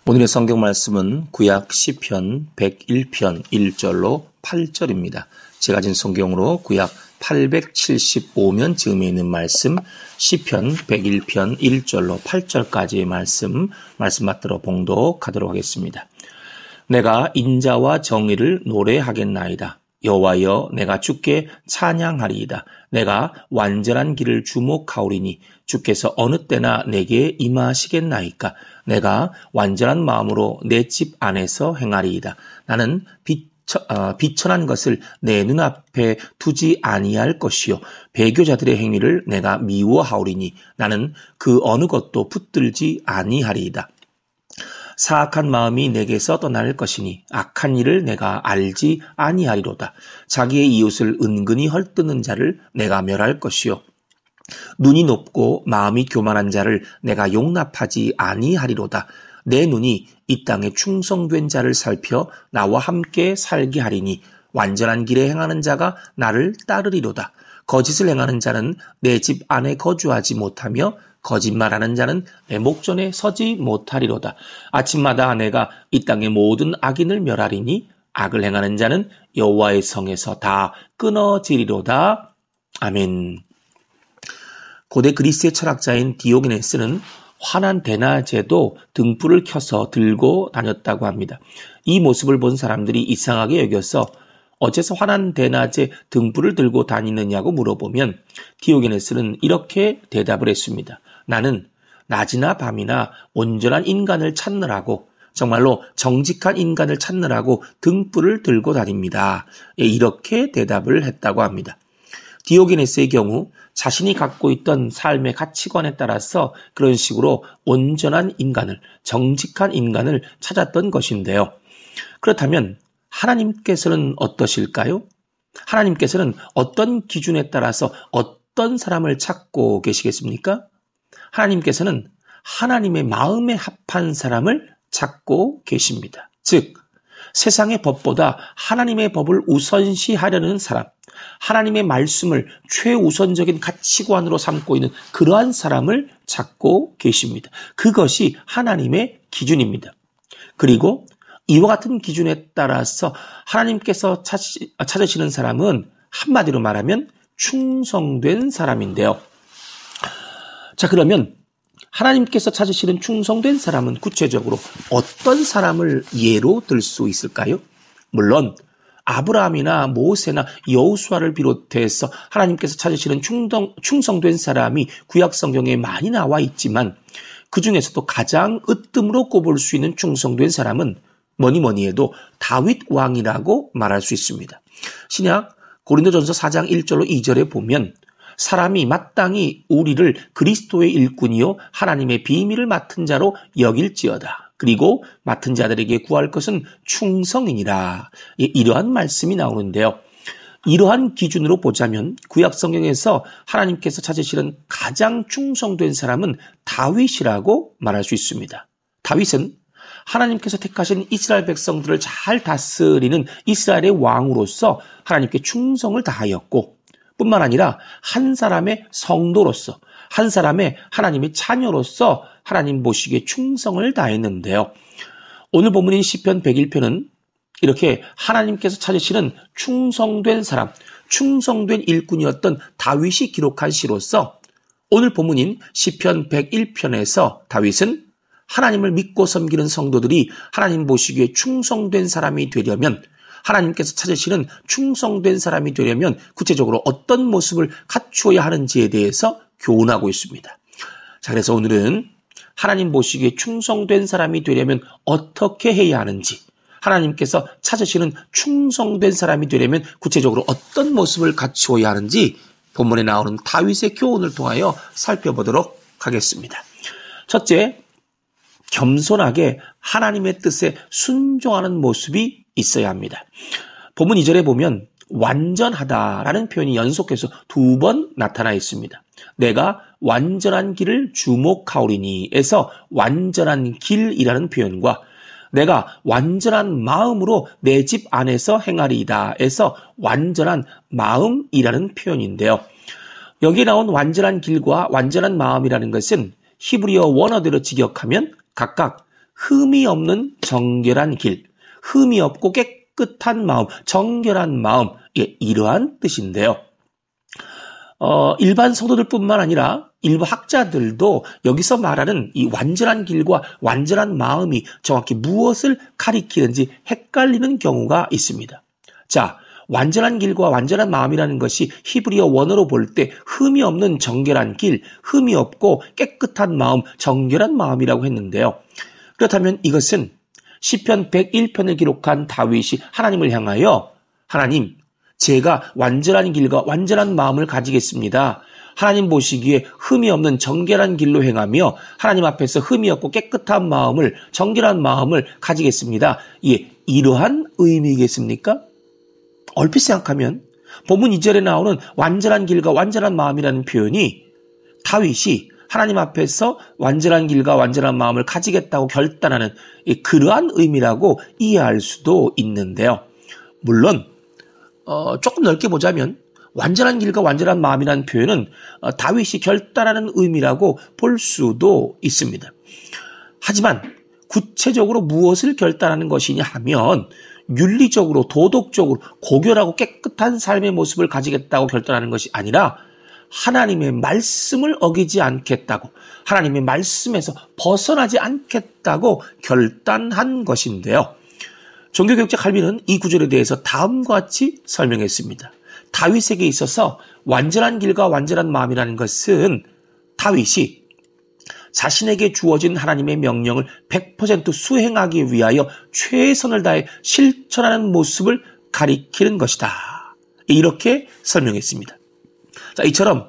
오늘의 성경 말씀은 구약 시편 101편 1절로 8절입니다. 제가 가진 성경으로 구약 875면 즈음에 있는 말씀 시편 101편 1절로 8절까지의 말씀 받들어 봉독하도록 하겠습니다. 내가 인자와 정의를 노래하겠나이다. 여호와여, 내가 주께 찬양하리이다. 내가 완전한 길을 주목하오리니 주께서 어느 때나 내게 임하시겠나이까. 내가 완전한 마음으로 내 집 안에서 행하리이다. 나는 비천한 것을 내 눈앞에 두지 아니할 것이요 배교자들의 행위를 내가 미워하오리니 나는 그 어느 것도 붙들지 아니하리이다. 사악한 마음이 내게서 떠날 것이니 악한 일을 내가 알지 아니하리로다. 자기의 이웃을 은근히 헐뜯는 자를 내가 멸할 것이요 눈이 높고 마음이 교만한 자를 내가 용납하지 아니하리로다. 내 눈이 이 땅에 충성된 자를 살펴 나와 함께 살게 하리니 완전한 길에 행하는 자가 나를 따르리로다. 거짓을 행하는 자는 내 집 안에 거주하지 못하며 거짓말하는 자는 내 목전에 서지 못하리로다. 아침마다 내가 이 땅의 모든 악인을 멸하리니 악을 행하는 자는 여호와의 성에서 다 끊어지리로다. 아멘. 고대 그리스의 철학자인 디오게네스는 환한 대낮에도 등불을 켜서 들고 다녔다고 합니다. 이 모습을 본 사람들이 이상하게 여겨서 어째서 환한 대낮에 등불을 들고 다니느냐고 물어보면 디오게네스는 이렇게 대답을 했습니다. 나는 낮이나 밤이나 온전한 인간을 찾느라고, 정말로 정직한 인간을 찾느라고 등불을 들고 다닙니다. 이렇게 대답을 했다고 합니다. 디오게네스의 경우 자신이 갖고 있던 삶의 가치관에 따라서 그런 식으로 온전한 인간을, 정직한 인간을 찾았던 것인데요. 그렇다면 하나님께서는 어떠실까요? 하나님께서는 어떤 기준에 따라서 어떤 사람을 찾고 계시겠습니까? 하나님께서는 하나님의 마음에 합한 사람을 찾고 계십니다. 즉, 세상의 법보다 하나님의 법을 우선시하려는 사람, 하나님의 말씀을 최우선적인 가치관으로 삼고 있는 그러한 사람을 찾고 계십니다. 그것이 하나님의 기준입니다. 그리고 이와 같은 기준에 따라서 하나님께서 찾으시는 사람은 한마디로 말하면 충성된 사람인데요. 자, 그러면 하나님께서 찾으시는 충성된 사람은 구체적으로 어떤 사람을 예로 들 수 있을까요? 물론 아브라함이나 모세나 여호수아를 비롯해서 하나님께서 찾으시는 충성된 사람이 구약 성경에 많이 나와 있지만 그 중에서도 가장 으뜸으로 꼽을 수 있는 충성된 사람은 뭐니 해도 다윗 왕이라고 말할 수 있습니다. 신약 고린도전서 4장 1절로 2절에 보면 사람이 마땅히 우리를 그리스도의 일꾼이요 하나님의 비밀을 맡은 자로 여길지어다. 그리고 맡은 자들에게 구할 것은 충성이니라. 이러한 말씀이 나오는데요. 이러한 기준으로 보자면 구약 성경에서 하나님께서 찾으시는 가장 충성된 사람은 다윗이라고 말할 수 있습니다. 다윗은 하나님께서 택하신 이스라엘 백성들을 잘 다스리는 이스라엘의 왕으로서 하나님께 충성을 다하였고 뿐만 아니라 한 사람의 성도로서, 한 사람의 하나님의 자녀로서 하나님 보시기에 충성을 다했는데요. 오늘 본문인 시편 101편은 이렇게 하나님께서 찾으시는 충성된 사람, 충성된 일꾼이었던 다윗이 기록한 시로서 오늘 본문인 시편 101편에서 다윗은 하나님을 믿고 섬기는 성도들이 하나님 보시기에 충성된 사람이 되려면, 하나님께서 찾으시는 충성된 사람이 되려면 구체적으로 어떤 모습을 갖추어야 하는지에 대해서 교훈하고 있습니다. 자, 그래서 오늘은 하나님 보시기에 충성된 사람이 되려면 어떻게 해야 하는지, 하나님께서 찾으시는 충성된 사람이 되려면 구체적으로 어떤 모습을 갖추어야 하는지 본문에 나오는 다윗의 교훈을 통하여 살펴보도록 하겠습니다. 첫째, 겸손하게 하나님의 뜻에 순종하는 모습이 있어야 합니다. 본문 2절에 보면 완전하다라는 표현이 연속해서 2번 나타나 있습니다. 내가 완전한 길을 주목하오리니에서 완전한 길이라는 표현과 내가 완전한 마음으로 내 집 안에서 행하리이다에서 완전한 마음이라는 표현인데요. 여기에 나온 완전한 길과 완전한 마음이라는 것은 히브리어 원어대로 직역하면 각각 흠이 없는 정결한 길, 흠이 없고 깨끗한 마음, 정결한 마음, 이러한 뜻인데요. 일반 성도들뿐만 아니라 일부 학자들도 여기서 말하는 이 완전한 길과 완전한 마음이 정확히 무엇을 가리키는지 헷갈리는 경우가 있습니다. 자, 완전한 길과 완전한 마음이라는 것이 히브리어 원어로 볼 때 흠이 없는 정결한 길, 흠이 없고 깨끗한 마음, 정결한 마음이라고 했는데요. 그렇다면 이것은 시편 101편을 기록한 다윗이 하나님을 향하여 하나님, 제가 완전한 길과 완전한 마음을 가지겠습니다. 하나님 보시기에 흠이 없는 정결한 길로 행하며 하나님 앞에서 흠이 없고 깨끗한 마음을, 정결한 마음을 가지겠습니다. 이러한 의미겠습니까? 얼핏 생각하면 본문 2절에 나오는 완전한 길과 완전한 마음이라는 표현이 다윗이 하나님 앞에서 완전한 길과 완전한 마음을 가지겠다고 결단하는 그러한 의미라고 이해할 수도 있는데요. 물론 조금 넓게 보자면 완전한 길과 완전한 마음이라는 표현은 다윗이 결단하는 의미라고 볼 수도 있습니다. 하지만 구체적으로 무엇을 결단하는 것이냐 하면 윤리적으로 도덕적으로 고결하고 깨끗한 삶의 모습을 가지겠다고 결단하는 것이 아니라 하나님의 말씀을 어기지 않겠다고, 하나님의 말씀에서 벗어나지 않겠다고 결단한 것인데요. 종교개혁자 칼빈은 이 구절에 대해서 다음과 같이 설명했습니다. 다윗에게 있어서 완전한 길과 완전한 마음이라는 것은 다윗이 자신에게 주어진 하나님의 명령을 100% 수행하기 위하여 최선을 다해 실천하는 모습을 가리키는 것이다. 이렇게 설명했습니다. 자, 이처럼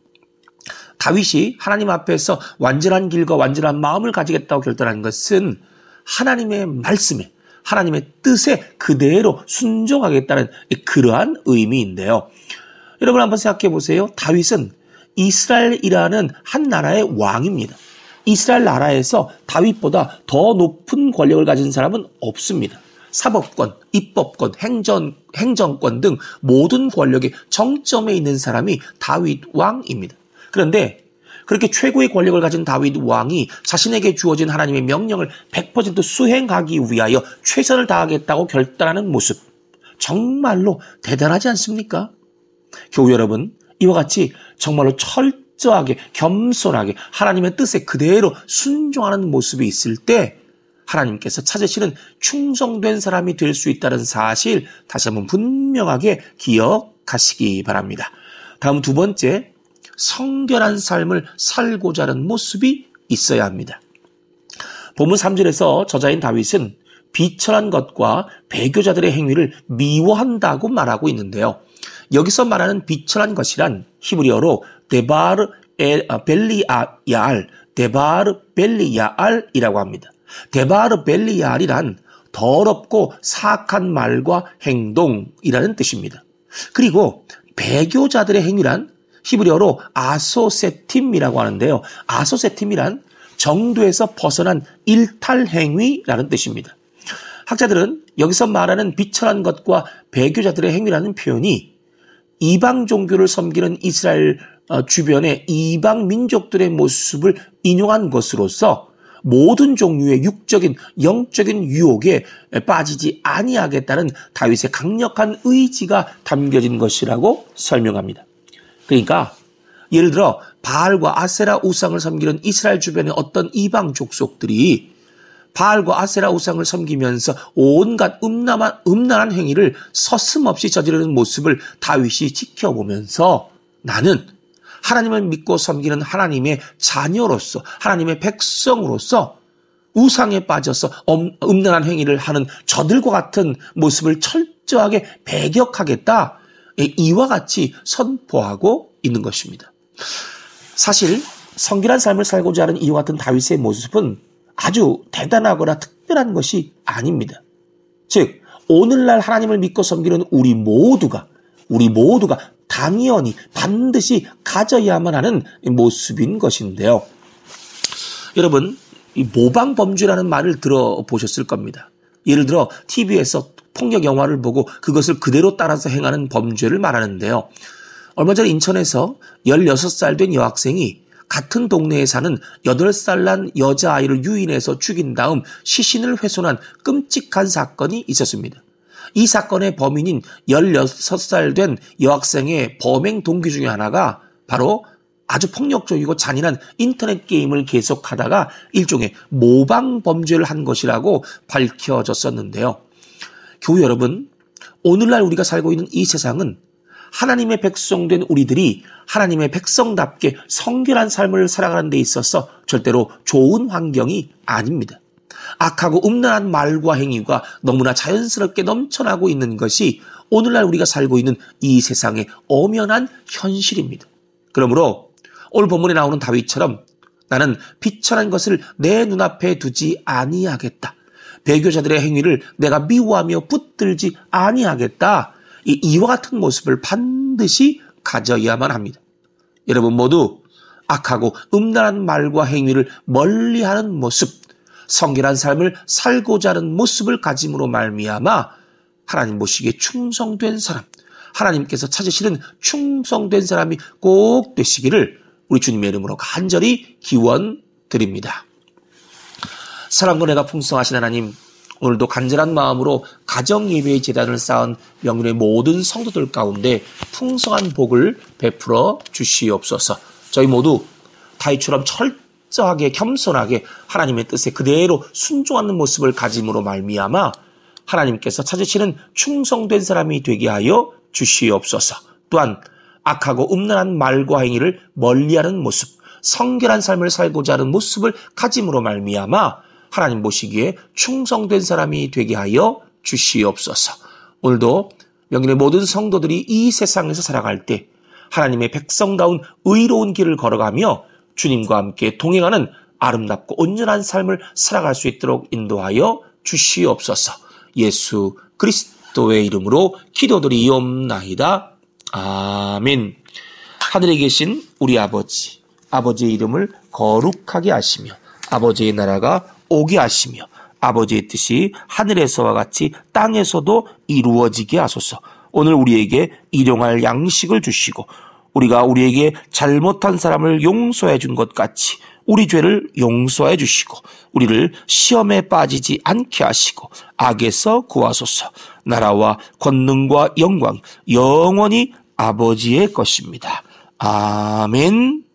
다윗이 하나님 앞에서 완전한 길과 완전한 마음을 가지겠다고 결단한 것은 하나님의 말씀에, 하나님의 뜻에 그대로 순종하겠다는 그러한 의미인데요. 여러분 한번 생각해 보세요. 다윗은 이스라엘이라는 한 나라의 왕입니다. 이스라엘 나라에서 다윗보다 더 높은 권력을 가진 사람은 없습니다. 사법권, 입법권, 행정권 등 모든 권력의 정점에 있는 사람이 다윗 왕입니다. 그런데 그렇게 최고의 권력을 가진 다윗 왕이 자신에게 주어진 하나님의 명령을 100% 수행하기 위하여 최선을 다하겠다고 결단하는 모습, 정말로 대단하지 않습니까? 교우 여러분, 이와 같이 정말로 철저하게 겸손하게 하나님의 뜻에 그대로 순종하는 모습이 있을 때 하나님께서 찾으시는 충성된 사람이 될 수 있다는 사실 다시 한번 분명하게 기억하시기 바랍니다. 다음 두 번째, 성결한 삶을 살고자 하는 모습이 있어야 합니다. 본문 3절에서 저자인 다윗은 비천한 것과 배교자들의 행위를 미워한다고 말하고 있는데요. 여기서 말하는 비천한 것이란 히브리어로 데바르 벨리야알이라고 합니다. 데바르 벨리야알이란 더럽고 사악한 말과 행동이라는 뜻입니다. 그리고 배교자들의 행위란 히브리어로 아소세팀이라고 하는데요. 아소세팀이란 정도에서 벗어난 일탈 행위라는 뜻입니다. 학자들은 여기서 말하는 비천한 것과 배교자들의 행위라는 표현이 이방 종교를 섬기는 이스라엘 주변의 이방 민족들의 모습을 인용한 것으로서 모든 종류의 육적인 영적인 유혹에 빠지지 아니하겠다는 다윗의 강력한 의지가 담겨진 것이라고 설명합니다. 그러니까 예를 들어 바알과 아세라 우상을 섬기는 이스라엘 주변의 어떤 이방 족속들이 바알과 아세라 우상을 섬기면서 온갖 음란한 행위를 서슴없이 저지르는 모습을 다윗이 지켜보면서 나는 하나님을 믿고 섬기는 하나님의 자녀로서, 하나님의 백성으로서 우상에 빠져서 음란한 행위를 하는 저들과 같은 모습을 철저하게 배격하겠다. 이와 같이 선포하고 있는 것입니다. 사실 성결한 삶을 살고자 하는 이와 같은 다윗의 모습은 아주 대단하거나 특별한 것이 아닙니다. 즉 오늘날 하나님을 믿고 섬기는 우리 모두가 당연히 반드시 가져야만 하는 모습인 것인데요. 여러분, 이 모방 범죄라는 말을 들어보셨을 겁니다. 예를 들어 TV에서 폭력 영화를 보고 그것을 그대로 따라서 행하는 범죄를 말하는데요. 얼마 전 인천에서 16살 된 여학생이 같은 동네에 사는 8살 난 여자아이를 유인해서 죽인 다음 시신을 훼손한 끔찍한 사건이 있었습니다. 이 사건의 범인인 16살 된 여학생의 범행 동기 중에 하나가 바로 아주 폭력적이고 잔인한 인터넷 게임을 계속하다가 일종의 모방 범죄를 한 것이라고 밝혀졌었는데요. 교우 여러분, 오늘날 우리가 살고 있는 이 세상은 하나님의 백성된 우리들이 하나님의 백성답게 성결한 삶을 살아가는 데 있어서 절대로 좋은 환경이 아닙니다. 악하고 음란한 말과 행위가 너무나 자연스럽게 넘쳐나고 있는 것이 오늘날 우리가 살고 있는 이 세상의 엄연한 현실입니다. 그러므로 오늘 본문에 나오는 다윗처럼 나는 비천한 것을 내 눈앞에 두지 아니하겠다. 배교자들의 행위를 내가 미워하며 붙들지 아니하겠다. 이와 같은 모습을 반드시 가져야만 합니다. 여러분 모두 악하고 음란한 말과 행위를 멀리하는 모습, 성결한 삶을 살고자 하는 모습을 가짐으로 말미암아 하나님 보시기에 충성된 사람, 하나님께서 찾으시는 충성된 사람이 꼭 되시기를 우리 주님의 이름으로 간절히 기원드립니다. 사랑과 은혜가 풍성하신 하나님, 오늘도 간절한 마음으로 가정예배의 제단을 쌓은 명륜의 모든 성도들 가운데 풍성한 복을 베풀어 주시옵소서. 저희 모두 다윗처럼 철저하게 겸손하게 하나님의 뜻에 그대로 순종하는 모습을 가짐으로 말미암아 하나님께서 찾으시는 충성된 사람이 되게 하여 주시옵소서. 또한 악하고 음란한 말과 행위를 멀리하는 모습, 성결한 삶을 살고자 하는 모습을 가짐으로 말미암아 하나님 보시기에 충성된 사람이 되게 하여 주시옵소서. 오늘도 명륜의 모든 성도들이 이 세상에서 살아갈 때 하나님의 백성다운 의로운 길을 걸어가며 주님과 함께 동행하는 아름답고 온전한 삶을 살아갈 수 있도록 인도하여 주시옵소서. 예수 그리스도의 이름으로 기도드리옵나이다. 아멘. 하늘에 계신 우리 아버지, 아버지의 이름을 거룩하게 하시며 아버지의 나라가 오게 하시며 아버지의 뜻이 하늘에서와 같이 땅에서도 이루어지게 하소서. 오늘 우리에게 일용할 양식을 주시고 우리가 우리에게 잘못한 사람을 용서해 준 것 같이 우리 죄를 용서해 주시고 우리를 시험에 빠지지 않게 하시고 악에서 구하소서. 나라와 권능과 영광 영원히 아버지의 것입니다. 아멘.